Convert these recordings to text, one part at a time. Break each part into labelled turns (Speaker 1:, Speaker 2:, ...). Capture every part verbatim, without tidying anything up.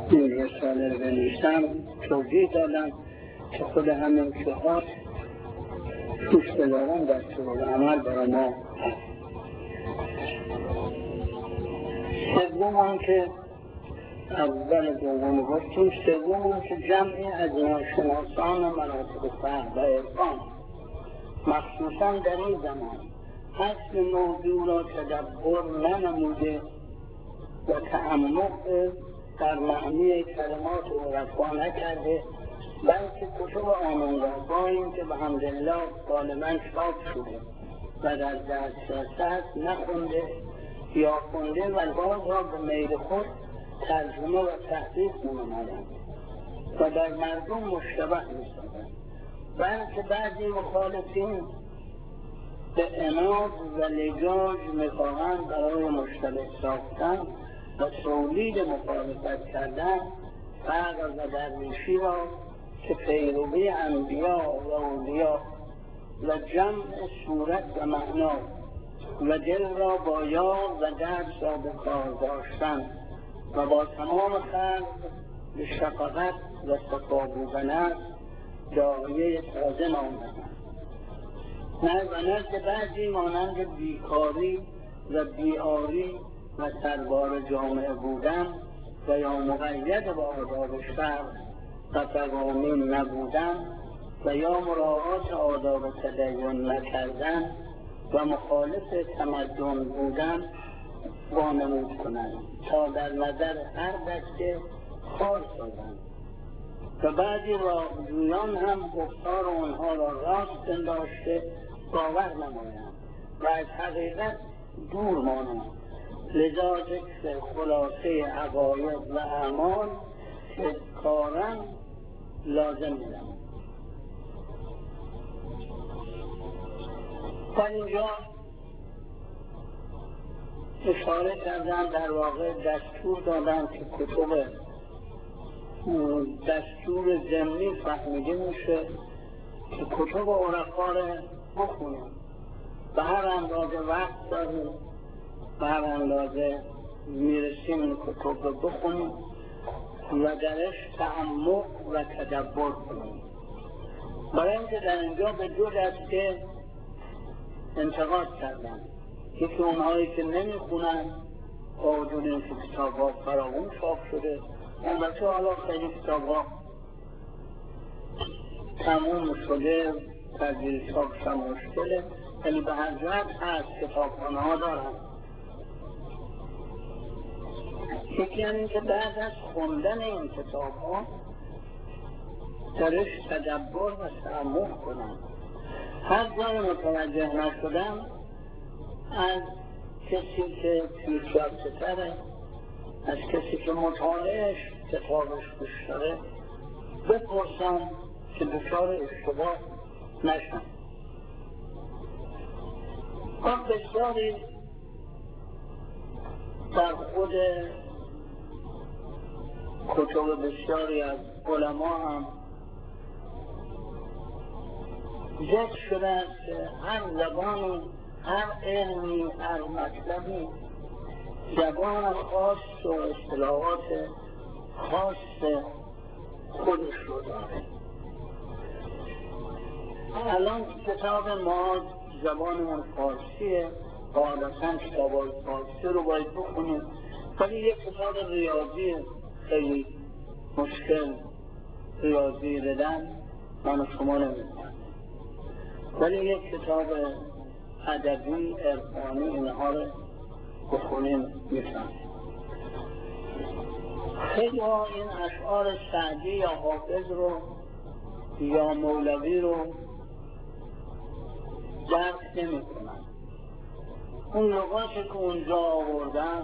Speaker 1: این رساله رو بنویسم، توضیح دادم که خود همین شهات دوست دارم در طول عمل برای ما هست. سوم هم که اول دوم گفتیم، سوم هم که جمعی از ناشناسان مناطق فهم و عرفان مخصوصا در این زمان اصل موضوع را تدبر ننموده و تعمق در معنی کلمات عرفا نکرده، بلکه کتب آنان را با اینکه به حمدالله غالبا چاپ شده و در دسترس هست نخونده یا خونده و باز را به میل خود ترجمه و تحریف می‌نمایند و در مردم مشتبه می‌سازند، بلکه بعضی مخالفین به عناد و لجاج می‌خواهند برای مشتبه ساختن و تولید مخالفت کردن فرق و درویشی را که پیروی انبیا و اولیا و جمع صورت و معنا و دل را با یار و درد را به کار داشتن و با تمام خلق به شفقت و صفا بودن داعیه تازه نامدند. نه و نزد بعضی مانند بیکاری و بیاری و سربار جامعه بودن و یا مقید با آداب شرع و قوانین نبودن و یا مراعات آداب تدین نکردن و مخالف تمدن بودن وانمود کنند تا در نظر هر دسته خار سازند و بعضی راهجویان هم گفتار آنها را راست پنداشته باور نمایند و از حقیقت دور مانند. لذا ذکر خلاصه عقاید و اعمال تذکارا لازم می‌دانم. در اینجا اشاره کردن، در واقع دستور دادن که کتب دستور ضمنی فهمیده میشه که کتب عرفا را بخونیم، به هر اندازه وقت داریم به هر اندازه میرسیم این کتب رو بخونیم و درش تعمق و تدبر کنیم. برای اینکه در اینجا به دو دسته انتقاد کردن، یکی اونهایی که نمیخونن با وجود اینکه کتاب‌ها فراوون چاپ شده، البته حالا خیلی کتاب‌ها تموم شده، تدوین چاپش هم مشکله، ولی به هر جهت هست، کتابخانه‌ها دارن. یکی هم این که بعد از خوندن این کتاب‌ها درش تدبر و تعمق کنن. هر جای متوجه نشدن از کسی که پیشرفته‌تره، از کسی که مطالعهش کتابش بیشتره بپرسن که دچار اشتباه نشن. و بسیاری در خود کتب بسیاری از علما هم ذکر شده است که هر زبانی، هر علمی، هر مطلبی زبان خاص و اصطلاحات خاص خودش رو داره. الان کتاب ما زبانمون فارسیه، عادتاً کتاب‌های فارسی رو باید بخونیم، ولی یک کتاب ریاضی خیلی مشکل ریاضی ردن من و شما نمی‌کنم، ولی یک کتاب ادبی عرفانی اینها رو بخونیم میتونم. خیلی ها این اشعار سعدی یا حافظ رو یا مولوی رو درک نمی کنن. اون لغاتی که اونجا آوردن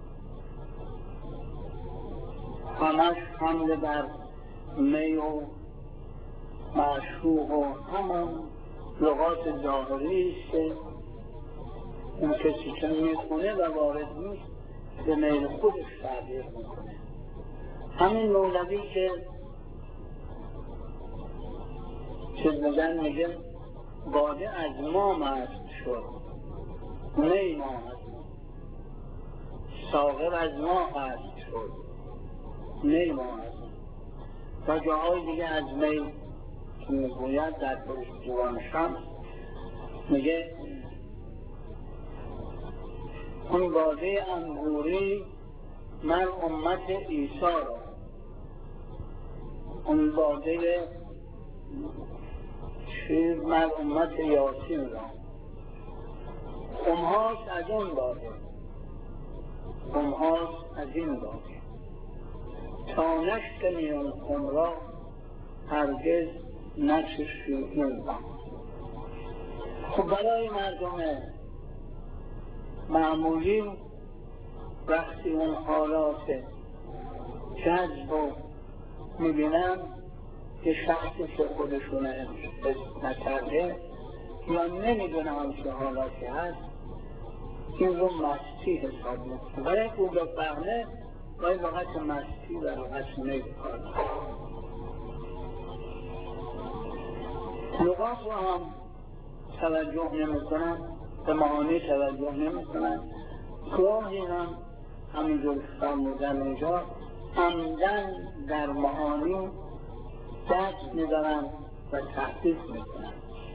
Speaker 1: همش حمله بر می و معشوق و همون لغات ظاهری است که اون کسی که میخونه و وارد نیست به میل خودش تعبیر میکنه. همین مولوی که چیز بگن میگه باده از ما مست شد، می ما از ما، ساغر از ما هست شد، می ما هستیم و جاهای دیگه از می که میگوید در جوان شمس میگه اون باده انگوری من امت عیسی را، اون باده چیز من امت یاسین را، خمهاست از این باده، خمهاست از این باده، تا نشکنی اون خم را هرگز نچشی این باده. خب برای مردم معمولی وقتی اون حالات جذب رو میبینن که شخصی که خودشون حس نکرده یا نمیدونن چه حالاتی هست این رو مستی حساب میکنه. برای او بفهمه باید لغت مستی و لغت نگاه لغات رو هم توجه نمی کنن، به معانی توجه نمی کنن. گاهی هم همینجور که فرمودن اینجا عمدن در معانی دست میدارن و تحقیق میکنن،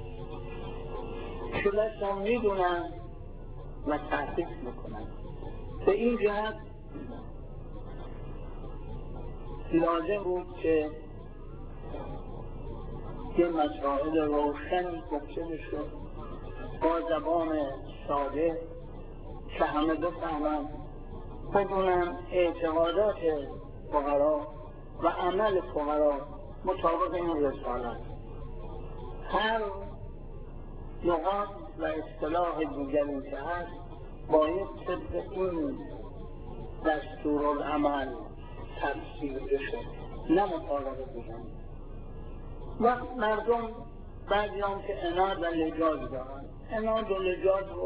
Speaker 1: شلت هم میدونن و تحقیق میکنن. به این جهت لازم بود که یه مسائل روشن گفته بشه با زبان ساده که همه بفهمن، بدونن اعتقادات فقرا و عمل فقرا مطابق این رسالت. هر لغات و اصطلاح دیگری که هست باید طبق این دستورالعمل تفسیر بشه، نه مطابق دیگر. وقت مردم بعضی هم که اناد و لجاج دارن، اناد و لجاج رو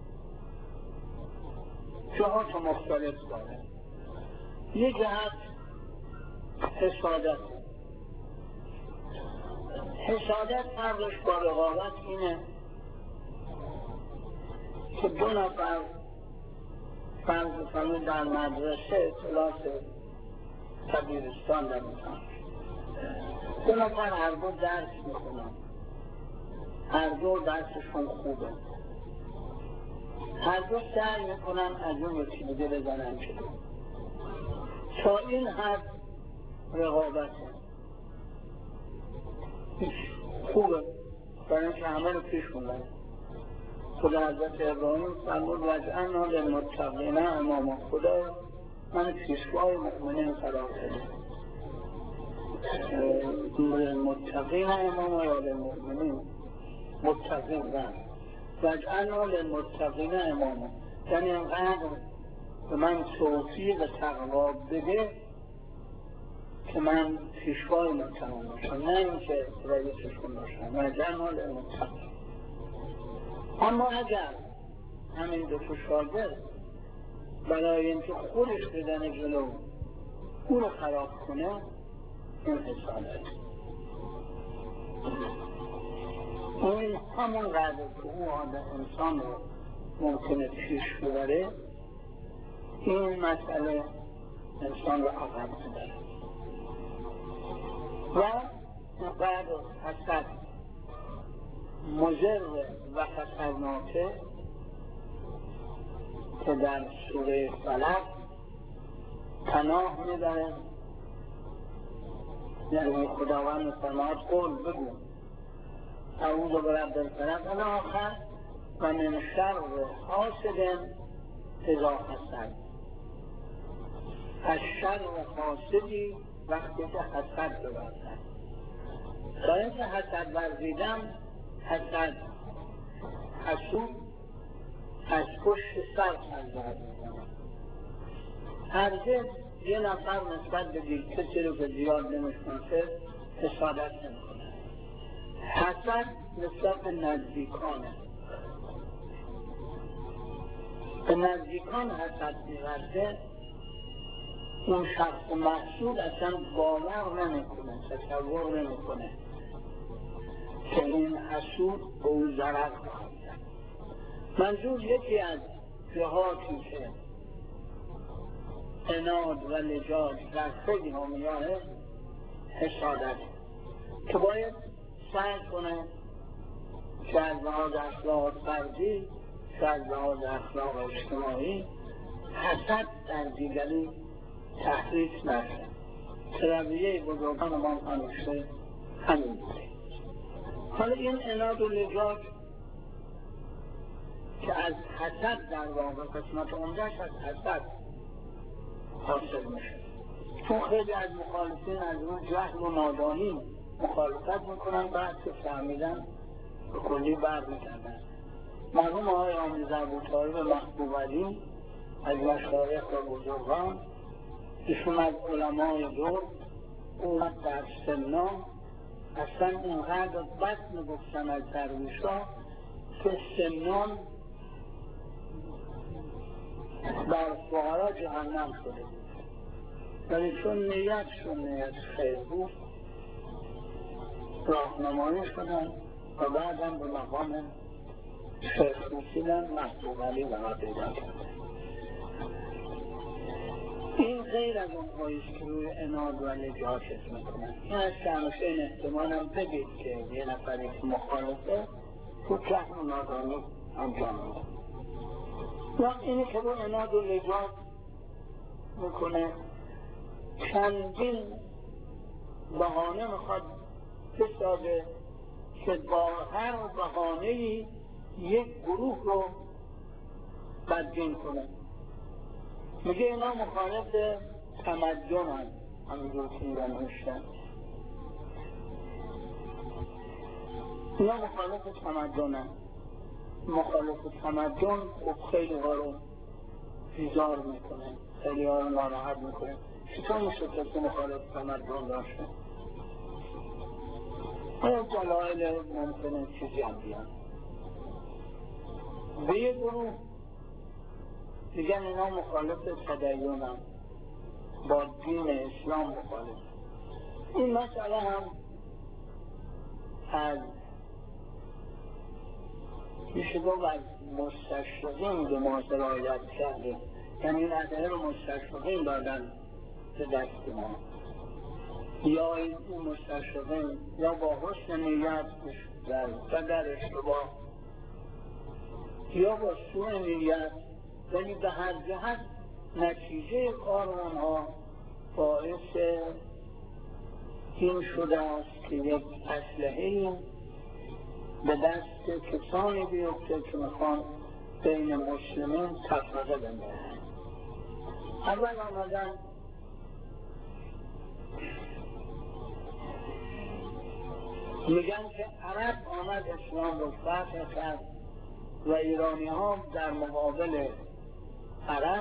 Speaker 1: جهات مختلف داره. یه جهت حسادت، حسادت فرقش با رقابت اینه که دو نفر فرض کنید در مدرسه کلاس کبیرستان دارن، دو نفر هر دو درس میکنن، هر دو درسشون خوبه، هر دو سعی میکنن از اون یکی دیگه بزنن شده. تا این حد رقابته خوبه، برای اینکه همه رو پیش خوندن. خدا حضرت ابراهیم فرمود وجعلنا للمتقین اماما، خدا من پیشوای مؤمنین قرار داده. للمتقین اماما یا للمؤمنین متقین نه، وجعلنا للمتقین اماما یعنی اینقدر به من توفیق و تقوا بده که من پیشوای متقین باشم، نه اینکه رئیسشون باشم. وجعلنا للمتقین. اما اگر همین دو تا شاگرد برای اینکه خودش بدن جلو او رو خراب کنه، این حسادت. این همون قدر که او آده انسان رو ممکنه پیش ببره، این مسئله انسان رو عقب ببره و اینقدر حسد مضر و خطرناکه که در سوره فلق پناه میبره. یعنی خداوند میفرماید قول بگو اعوذ برب الفلق الی آخر و من شر حاسد اذا حسد. از شر حاسدی وقتی که حسد بورزد. برای اینکه حسد ورزیدن، حسد حسود از پشت سر خنجر میکنه. هرگز یه نفر نسبت به دید کسی رو که زیاد نمیشناسه حسادت نمیکنه. حسد نسبت به نزدیکانه، به نزدیکان حسد میورده. اون شخص محسود اصلا باور نمیکنه، تصور نمیکنه که این حسود به او ضرر خواهد زد. منظور یکی از جهاتی که عناد و لجاج در خیلی حامیای حسادت که باید سعی کنه که از لحاظ اخلاق فردی که از لحاظ اخلاق اجتماعی حسد در دیگری تحریک نشه. رویه بزرگان ما همیشه همین بوده. حالا این عناد و لجاج که از حسد در واقع قسمت عمده‌اش از حسد حاصل میشه، چون خیلی از مخالفین از اون جهل و نادانی مخالفت میکنن، بعد که فهمیدن به کلی بر میکردن. مرحوم آقای آموز ابوطالب محبوب علی از مشایخ و بزرگان، ایشون از علمای دور اومد در سمنا، اصلا اینقدر بد میگفتن از درویشا که سمنان بر فقرا جهنم شده بود، ولی چون نیتشون نیت خیر بود راهنمایی شدن و بعدم به مقام شیخ رسیدن محبوب علی و پیدا کردن. این غیر از اون هاییست که روی عناد و لجاج حس میکنن. این از که همیشه این احتمالم بگید که یه نفری که مخالفه تو جهل و نادانی انجام میده. و اینی که رو عناد و لجاج میکنه چندین بهانه میخواد بسازه که با هر بهانه‌ای یک گروه رو بدبین کنه. میگه اینا مخالف تمدن هم همینجور که ایران نوشتن، اینا مخالف تمدن هم مخالف تمدن خب خیلی ها رو بیزار میکنه، خیلی ها رو ناراحت میکنه. چطور میشه کسی مخالف تمدن داشته؟ آیا دلایل ممکنه چیزی هم بیان. به یه گروه میگن اینا مخالف تدین هم، با دین اسلام مخالف. این مسئله هم از میشه گفت از مستشرقین به ما سرایت کرده، یعنی این مسئله رو مستشرقین دادن به دست ما، یا این مستشرقین یا با حسن نیت و در اشتباه یا با سوء نیت، ولی به هر جهت نتیجه کار آنها باعث این شده است که یک اسلحه‌ای به دست کسانی بیفته که میخوان بین مسلمین تفرقه بندازن. اول آمدن میگن که عرب آمد اسلام رو فتح کرد و ایرانی ها در مقابل عرب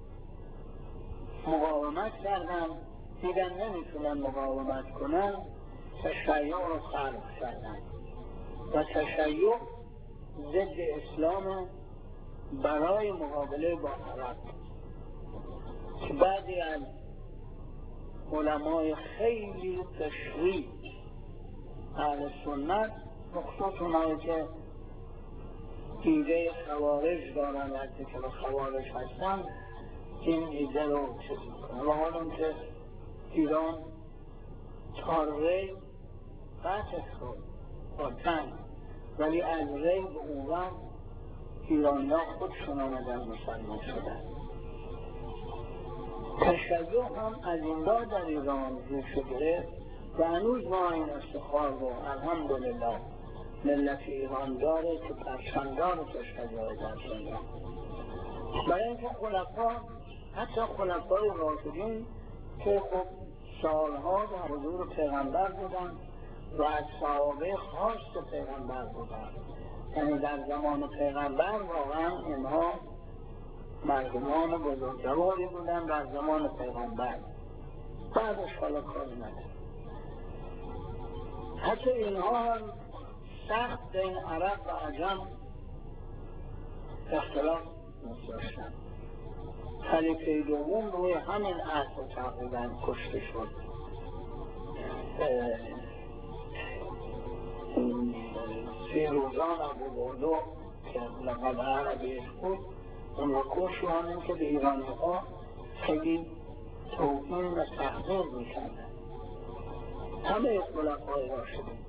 Speaker 1: مقاومت کردن، دیدن نمیتونن مقاومت کنن، تشیع رو خلق کردن و تشیع ضد اسلام برای مقابله با عرب. که بعضی از علمای خیلی تشریع اهل سنت، مخصوص اونایی که ایده خوارج دارن، وقتی که به خوارج هستن این ایده رو چیز میکنن. و حالا که ایران تا ری فتح شد با تن، ولی از ری به اون وقت ایرانی ها خودشون آمدن مسلمان شدن. تشیع هم از این دار در ایران روش گرفت و هنوز ما این افتخار رو الحمدلله ملت ایران داره که پرچمدار تشیع در دنیا. برای اینکه خلفا، حتی خلفای راشدین که خب سالها در حضور پیغمبر بودن و از صحابه خاص پیغمبر بودن، یعنی در زمان پیغمبر واقعا اینها مردمان بزرگواری بودن در زمان پیغمبر، بعدش حالا کاری نداره. حتی اینها هم سخت بین عرب و عجم اختلاف می‌داشتن. خلیفه دوم روی همین عهد تقریبا کشته شد. فیروزان ابو بردو که لقب عربیش بود اون رو کش، و همین که به ایرانی ها خیلی توهین و تحقیر میکردن همه خلفای راشدین،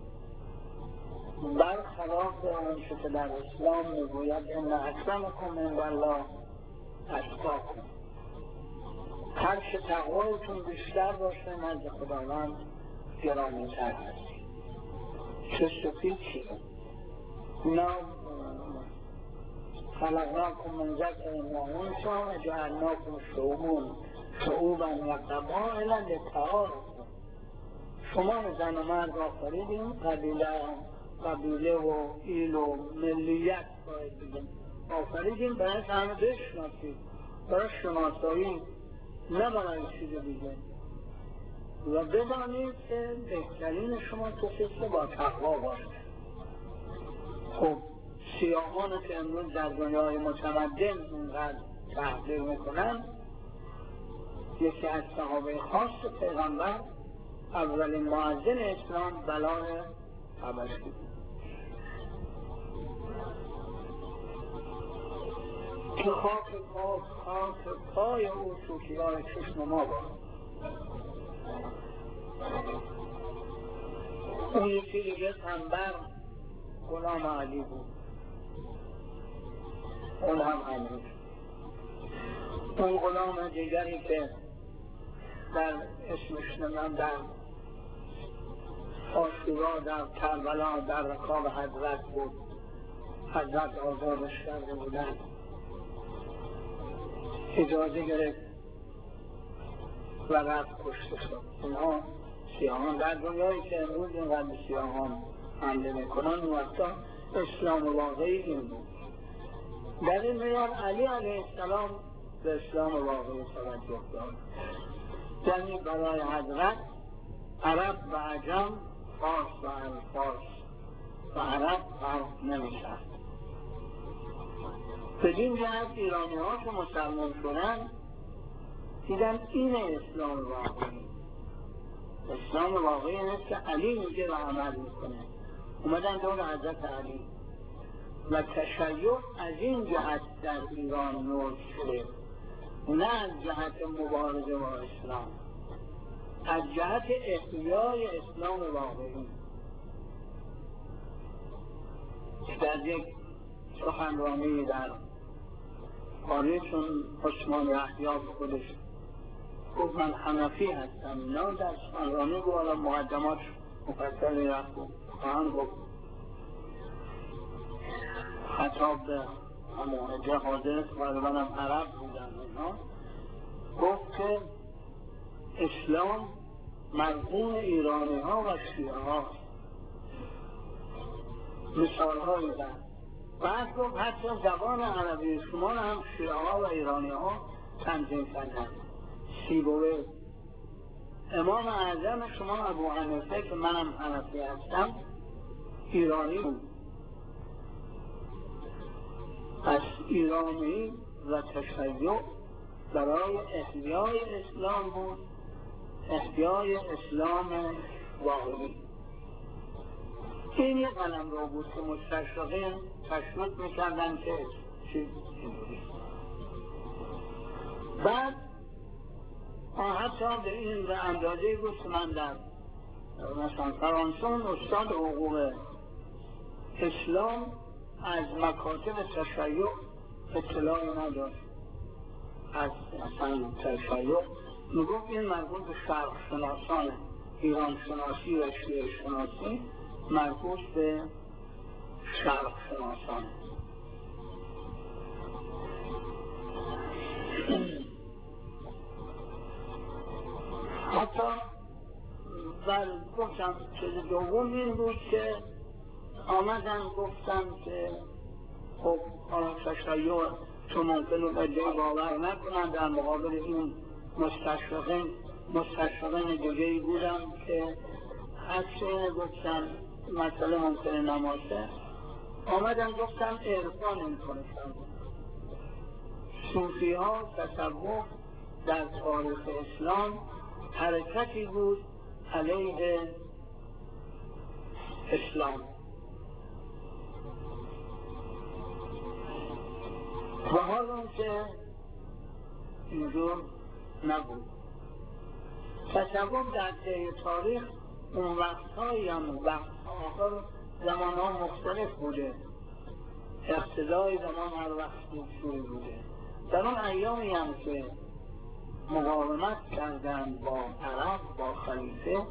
Speaker 1: برخلاف آنچه که در اسلام میگوید ان اکرمکم عند الله اتقاکم، هر چه تقوایتون بیشتر باشه نزد خداوند گرامی‌تر هستی. چه سفید چیه؟ اینا خلقناکم من ذکر و انثی و جعلناکم شعوبا شعوبا و قبائل لتعارفوا، شما زن و مرد آفریدیم، قبیله قبیله و ایل و ملیت باید بگیم آفریدیم برای همه بشناسید، برای شناسایی نه برای چیز دیگه، و بدانید که بهترین شما کسی که با تقوا باشه. خب سیاهان که امروز در دنیای متمدن اینقدر تحقیر میکنن، یکی از صحابه خاص پیغمبر اولین مؤذن اسلام بلال حبشی بود که خاک پاک خاک پای او توتیای چشم ما بود. اون یکی دیگه تنبر غلام علی بود، اون هم همین. اون غلام دیگری که در اسمش نمیم در آشورا در کربلا در رکاب حضرت بود، حضرت آزادش کرده بودن، اجازه گرفت و رفت کشته شد. اینها سیاهان در دنیایی که امروز اینقدر سیاهان حمله میکنن وقتا اسلام واقعی این بود. در این میان علی علیه السلام به اسلام واقعی توجه داد، یعنی برای حضرت عرب و عجم، فارس و الفارس و عرب فرق نمی‌کرد. بدین جهت ایرانی ها که مسلمان شدن دیدن این اسلام واقعی. اسلام واقعی نیست که علی میگه و عمل میکنه. اومدن دور حضرت علی و تشیع از این جهت در ایران نور شده، نه از جهت مبارزه با اسلام، از جهت احیای اسلام واقعی. در یک سخنرانی در پاریسون عثمان یحیی به خودش گفت من حنفی هستم، اینا در سخنرانی گفت حالا مقدمات مفصلی رفت و خواهن گفت خطاب به همه حاضر غالبا هم عرب بودن اینا، گفت که اسلام مرهون ایرانی ها و شیعه ها. مثال هایی زد. بعد گفت حتی زبان عربی شما هم شیعه ها و ایرانی ها تنظیم کردن. سیبوه امام اعظم شما ابو حنیفه که منم حنفی هستم ایرانی بود. پس ایرانی و تشیع برای احیای اسلام بود، احیای اسلام واقعی. این یک قلم رو بود که مستشرقین تشویق میکردن که چیز اینجوری. بعد حتی به این به اندازه بود که من در مثلا فرانسون استاد حقوق اسلام از مکاتب تشیع اطلاعی نداشت. از اصلا تشیع میگفت این مربوط به شرق شناسان ایران شناسی و شیعه شناسی، مربوط به شرق شناسان. حتی بل گفتم چیز دوم این بود که آمدن گفتن که خب حالا تشیع چون ممکنه ادعای باور نکنن، در مقابل این مستشرقین مستشرقین دیگه‌ای بودن که حتی گفتن مسئله ممکنه نماشه، آمدن گفتن عرفان این کنشن. صوفی ها تصوف در تاریخ اسلام حرکتی بود علیه اسلام و حالا که اینجور نبود. تصوف در طی تاریخ اون وقتهایی هم وقت آخر زمان ها مختلف بوده، اقتدای زمان هر وقت شروع بوده. در اون ایامی هم که مقاومت کردن با عرب، با خلیفه،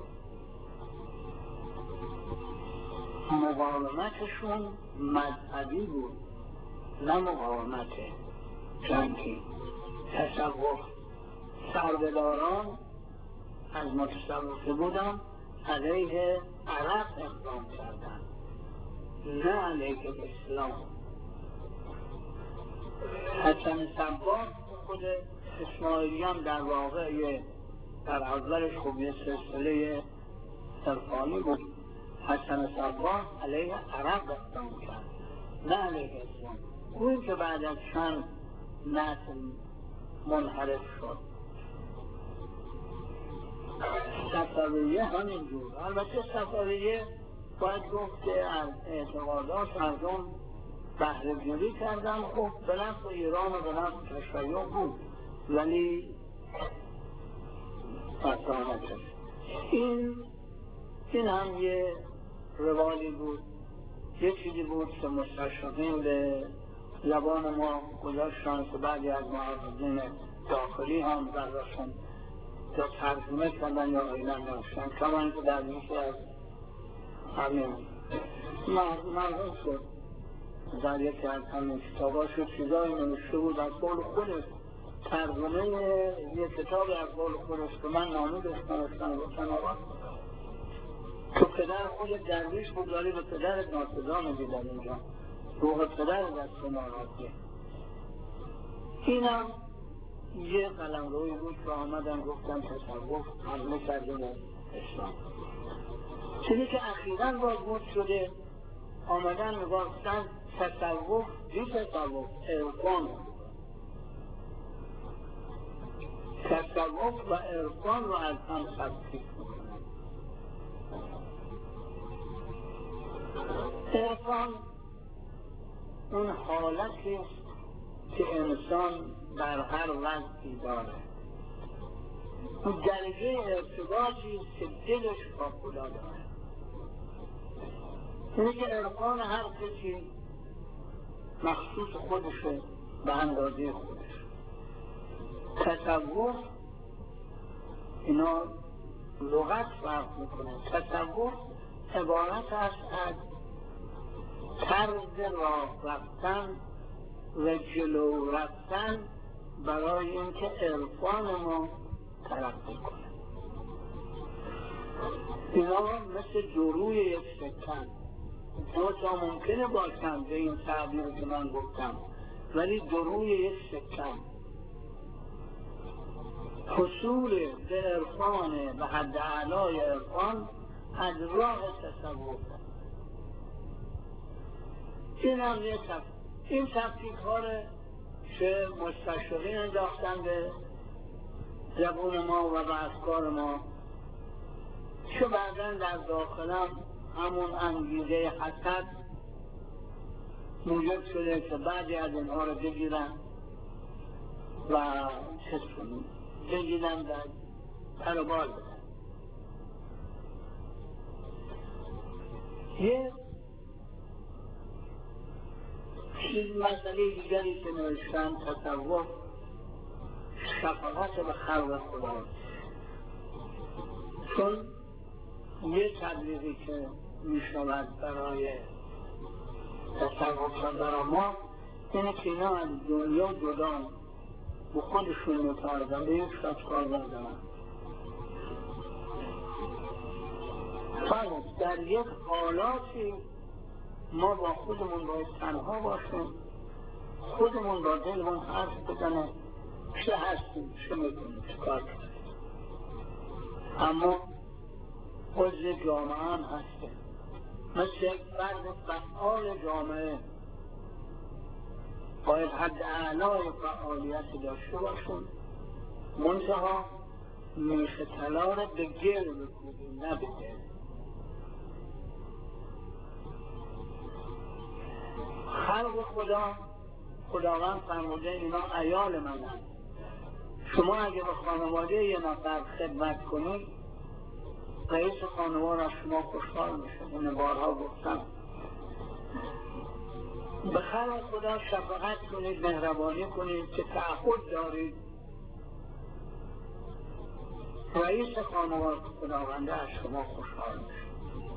Speaker 1: مقاومتشون مذهبی بود، نه مقاومت جنگی. تصوف سرداران از متصوفه بودن علیه عرب اقدام کردن، نه علیه اسلام. حسن صباح خود اسماعیلیان در واقع در اولش خوب یه سلسله عرفانی بود. حسن صباح علیه عرب اقدام کرد، نه علیه اسلام. اون که بعد از چند نسل منحرف شد. صفویه همینجور. البته صفویه باید گفت که از اعتقادات مردم بهره جوری کردن، خب به نفع ایران و به نفع تشیع بود، ولی فسانتش این این هم یه روالی بود، یه چیزی بود که مستشرقین به زبان ما گذاشتن که بعضی از محافظین داخلی هم برداشتن یا ترجمه کردن یا ایلان نوشتن، کما اینکه در میشه از همین مرحوم شد در یکی از همین کتاباش چیزایی نوشته بود از قول خودش، ترجمه یک کتابی از قول خودش که من نامی داشتم گفتن گفتن آقا تو پدر خود درویش بود ولی به پدرت ناسزا میگی در اینجا، روح پدر دست ناراضیه. اینم یه قلم روی بود که آمدن گفتن تصوف حمله کرده به اسلام. چیزی که اخیراً بازگوش شده آمدن میگفتن تصوف بی تصوف عرفان، تصوف و عرفان رو از هم تفکیک میکنن. عرفان اون حالتی است که انسان در هر وقتی داره، اون درجه ارتباطی است که دلش با خدا داره. اینه که عرفان هر کسی مخصوص خودشه، به اندازه خودش. تصوف اینا لغت فرق میکنه. تصوف عبارت است از طرز راه رفتن و جلو رفتن برای اینکه عرفان ما ترقی کنه. اینا مثل جروی یک سکن، دو تا ممکنه باشن به این تعبیر که من گفتم، ولی جروی یک سکن. حصول به عرفان و حد اعلای عرفان از راه تصوف. این هم یه تفکیک. این تفکیک ها رو که مستشرقین انداختن به زبون ما و به افکار ما، که بعدن در داخلم همون انگیزه حسد موجب شده که بعضی از اینها رو بگیرن و چسبون بگیرن در پروبال بدن. یه چیز مسئله دیگری که نوشتن تصوف شفاعت به خلق خدا، چون یه تبلیغی که می شود برای تصوف برای ما اینه که اینا از دنیا جدا به خودشون متعرضن، به یک شخص کار ندارن. فرض در یک حالاتی ما با خودمون باید تنها باشیم، خودمون با دلمون حرف بزنه چه هستیم، چه میکنیم، چه کار کنیم. اما عضو جامعه هم هستیم، مثل یک فرد فعال جامعه باید حد اعلای فعالیتی داشته باشیم، منتها میخ طلا را به گل بکنیم نه به گل. خلق خدا، خداوند فرموده اینا عیال من هست، شما اگه به خانواده یه نفر خدمت کنید، رئیس خانواده از شما خوشحال میشه. این بارها گفتم. به خیر خدا شفقت کنید، مهربانی کنید که تعهد دارید. رئیس خانواده خداونده از شما خوشحال میشه.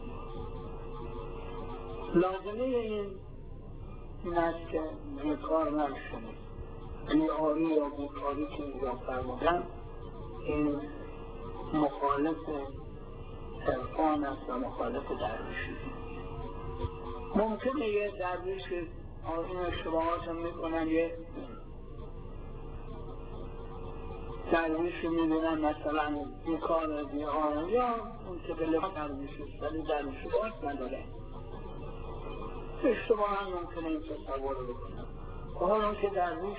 Speaker 1: لازمه این این است که بیکار نشونید. بیاری یا بیکاری که اینجا فرمودن این مخالف عرفان است و مخالف درویشی. ممکنه یه درویش که این اشتباهات هم میکنن، یه درویشی میبینن مثلا بیکار بیار یا اون که به لباس درویشی است ولی درویشی باید نداره، اشتباه هم ممکنه این تصور رو بکنن. حالا که درویش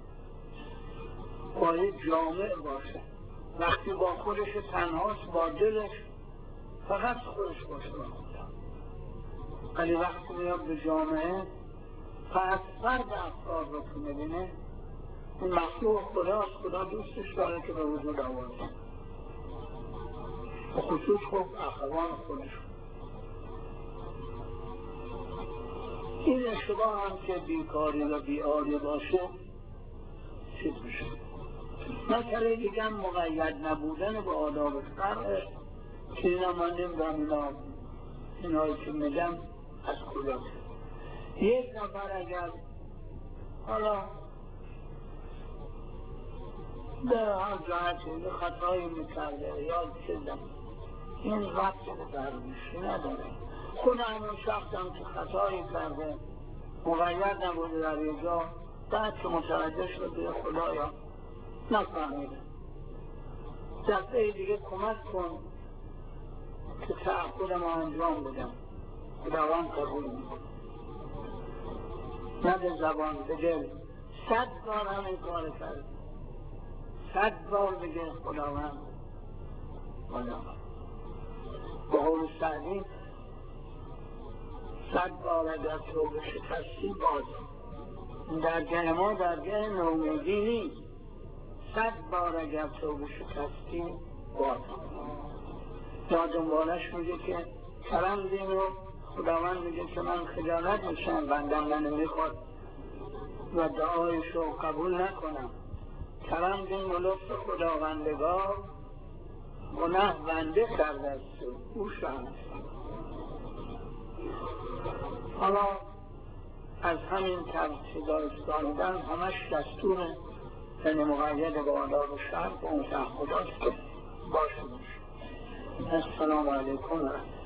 Speaker 1: باید جامع باشه، وقتی با خودش تنهاست با دلش فقط خودش باشه با خدا، ولی وقتی میاد به جامعه فقط فرد افکار رو که میبینه این مخلوق خداست، خدا دوستش داره که به وجود آورده، به خصوص خب اخوان خودش. این اشتباه هم که بیکاری و بیاری باشه چیز میشه. مسئله دیگه هم مقید نبودن به آداب شرع که اینا من نمیدونم اینا اینایی که میگم از کجاست. یک نفر اگر حالا در هر جهتی خطایی میکرده یا چیزم این وقت به درویشی نداره. خود همون شخص هم که خطایی کرده مقید نبوده در اینجا، بعد که متوجه شد به خدایا نفهمیده، دفعه دیگه کمک کن که تعهد ما انجام بدم، خداوند قبول میکنه. نه به زبان، به دل. صد بار همین کار کرد، صد بار بگه خداوند خداوند. به قول سعدی صد بار اگر تو به شکستی باز درگه ما درگه نومیدی نیست، صد بار اگر تو به شکستی باز. یا دنبالش میگه که کرم دین رو خداوند میگه که من خجالت میشم بندم منو میخواد و دعایش رو قبول نکنم. کرم دین و لطف خداوندگار گناه بنده کرده است او شانست. حالا از همین ترسیده استانیدن همش دستور یعنی مقید به آداب شرع و اون تعهدات که باشه. السلام علیکم.